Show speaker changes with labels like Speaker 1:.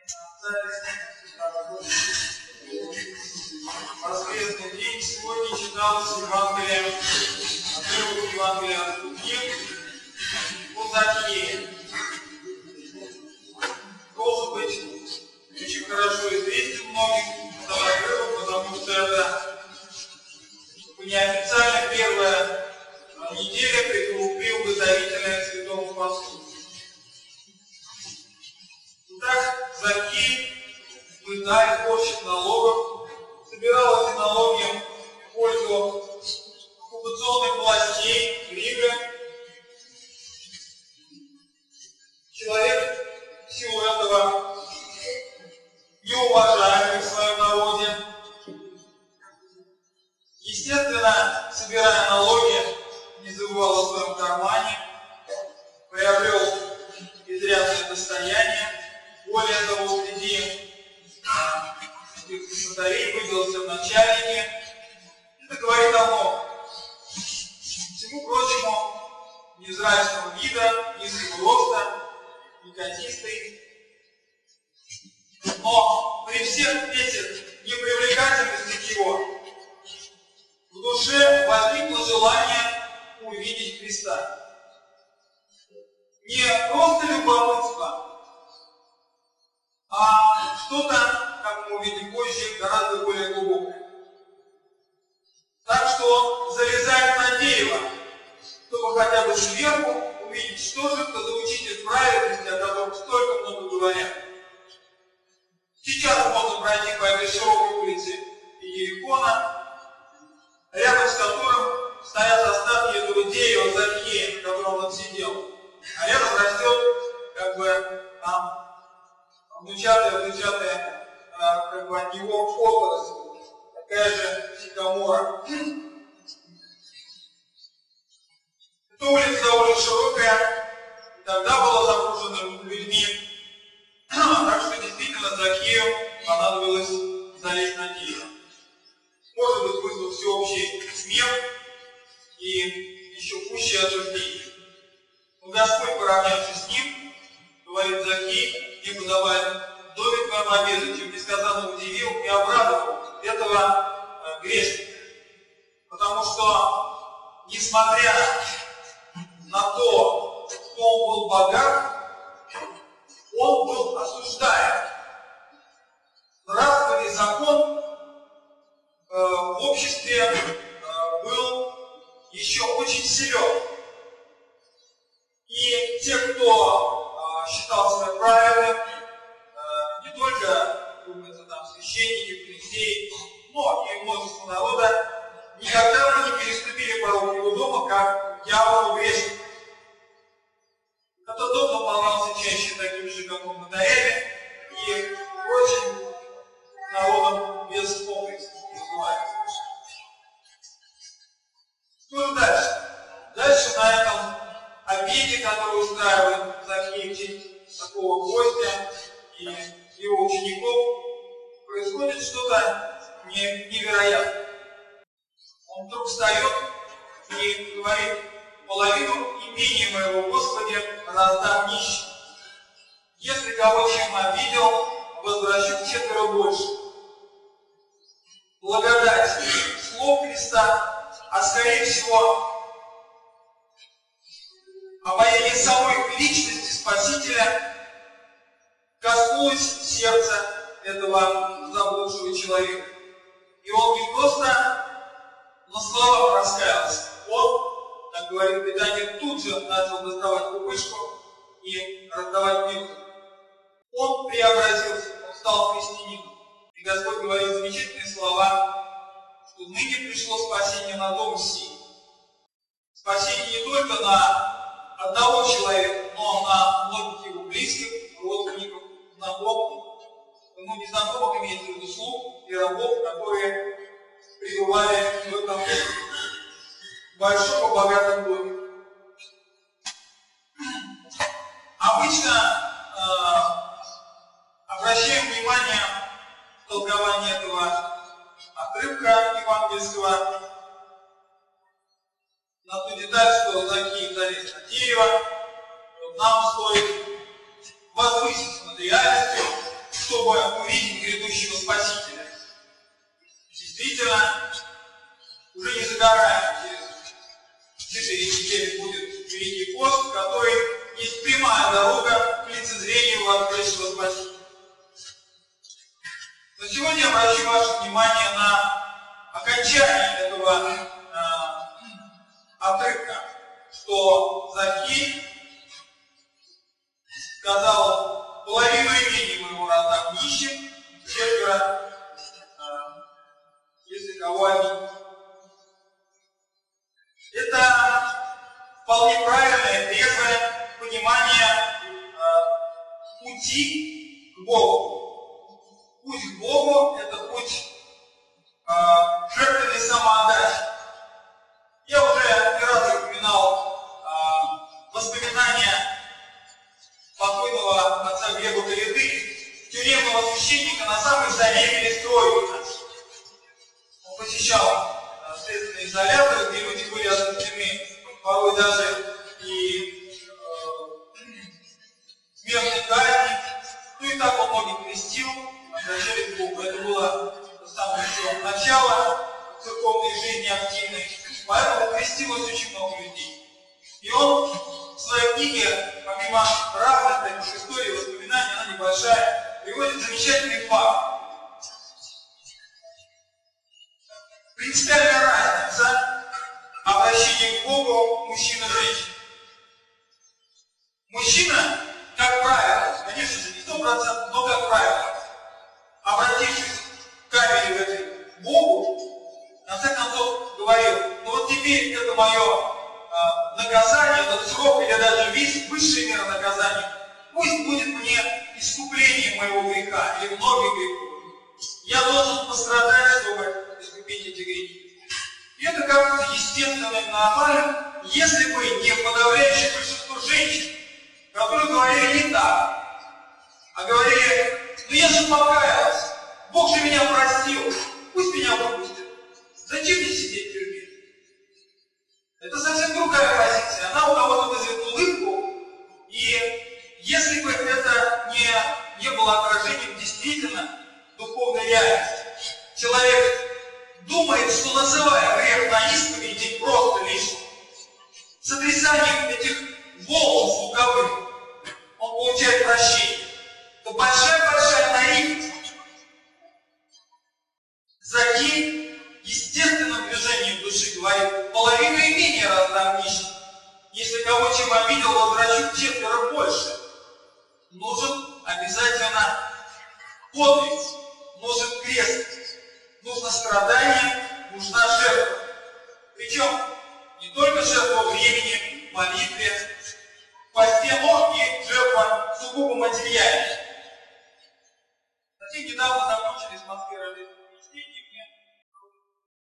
Speaker 1: Воскресный день сегодня читалось Евангелие, отрывок Евангелия от Луки о Закхее. Должен быть очень хорошо известен многим этот отрывок, потому что это неофициально первая неделя приуготовительная к Святому Посту. Итак, Закхей, мытарь, сборщик налогов, собирал эти налоги в пользу оккупационных властей Рига. Человек в силу этого неуважаемый в своем народе. Естественно, собирая налоги, не забывал о своем кармане, приобрел изрядное достояние. Более того, среди этих нотарей выделился в начальнике. Это говорит о многом. Всему прочему, невзрачного вида, низкого роста, неказистый. Но при всех этих непривлекательностях его в душе возникло желание увидеть Христа. Не просто любопытство, а что-то, как мы увидим позже, гораздо более глубокое. Так что он залезает на дерево, чтобы хотя бы сверху увидеть, что же это за учитель праведности, о котором столько много говорят. Сейчас можно пройти по этой широкой улице Иерихона, рядом с которым стоят остатки этого дерева Закхея, на котором он сидел. А рядом растет, как бы, там, внучатая, как бы, от него отрасль, такая же сикамора. Эта улица довольно широкая, и тогда была запружена людьми. Так что действительно Закхею понадобилось залезть на дерево. Может быть, вызвав всеобщий смех и еще пущее осуждение. Но Господь, поравнявшись с ним, говорит: Закхей, мне подобает в доме твоем обедать, чем несказанно удивил и обрадовал этого грешника. Потому что, несмотря на то, что он был богат, он был осуждаем. Нравственный закон в обществе был еще очень силен. И те, кто считал себя праведным, не только, думается, там, священники, фарисеи, но и множество народа, никогда бы не переступили порог его дома, как дьявол грешник. Этот дом наполнялся чаще такими же, как он, нотарями и прочим народом без комплекса, называется. Что же дальше? Дальше на этом обеде, который устраивает Закхей в честь такого гостя и его учеников, происходит что-то невероятное. Он вдруг встает и говорит: половину имения моего Господи раздам нищим. Если кого чем обидел, возвращу вчетверо больше. Благодать слов Христа, а скорее всего обаяние самой личности Спасителя коснулось сердца этого заблудшего человека. И он не просто на словах раскаялся, он, как говорит Писание, тут же начал доставать пупышку и раздавать милость. Он преобразился, он стал христианином. И Господь говорит замечательные слова, что ныне пришло спасение на дом сей. Спасение не только на одного человека, но на многих его близких, родственников, знакомых. Ну, не знакомых имеется в виду слуг и рабов, которые пребывали в этом большом и богатом доме. Обычно обращаем внимание в толковании этого отрывка евангельского на ту деталь, что Закхей залез на дерево. Нам стоит возвысить над реальностью чтобы увидеть грядущего Спасителя. Действительно, уже не за горами, через 4 недели будет Великий пост, который есть прямая дорога к лицезрению воскресшего Спасителя. Но сегодня я обращу ваше внимание на окончание этого отрывка, что Закхей сказал: половину имения моего раздам нищим, четверо, если кого обидеть. Это вполне правильное, трезвое понимание пути к Богу. Путь к Богу – это путь жертвенной самоотдачи. Я уже не раз упоминал воспоминания покойного отца Глеба Калиды, тюремного священника на самой заре перестройки. Он посещал следственные изоляторы, где люди были осуждены, порой даже и смертной казни. Ну и так он многих крестил, обращались к Богу. Это было самое начало церковной жизни активной. Поэтому крестилось очень много людей. И он в своей книге, помимо разных таких историй, воспоминаний, она небольшая, приводит замечательный факт. Принципиальная разница обращения к Богу мужчин и женщин. Мужчина, как правило, конечно же, не 100%, но как правило, обратившись к камере в этой Богу, в конце концов говорил: ну вот теперь это мое наказание, этот срок или даже высшая мера наказания, пусть будет мне искуплением моего греха или многих грехов. Я должен пострадать, чтобы искупить эти грехи. И это кажется естественным и нормальным, если бы не подавляющее большинство женщин, которые говорили не так, а говорили: ну я же покаялась, Бог же меня простил, пусть меня выпустят. Зачем мне сидеть в тюрьме? Это совсем другая позиция. Она у кого-то вызовет улыбку, и если бы это не было отражением действительно духовной реальности, человек думает, что называя грех на исповеди просто лишь сотрясанием этих волн звуковых, он получает прощение. Это большая-большая наивность. Закхей естественным движением души говорит: половину имения раздам нищим. Если кого чем обидел, возвращу четверо больше. Нужен обязательно подвиг, нужен крест, нужно страдание, нужна жертва. Причем не только жертва времени, молитвы,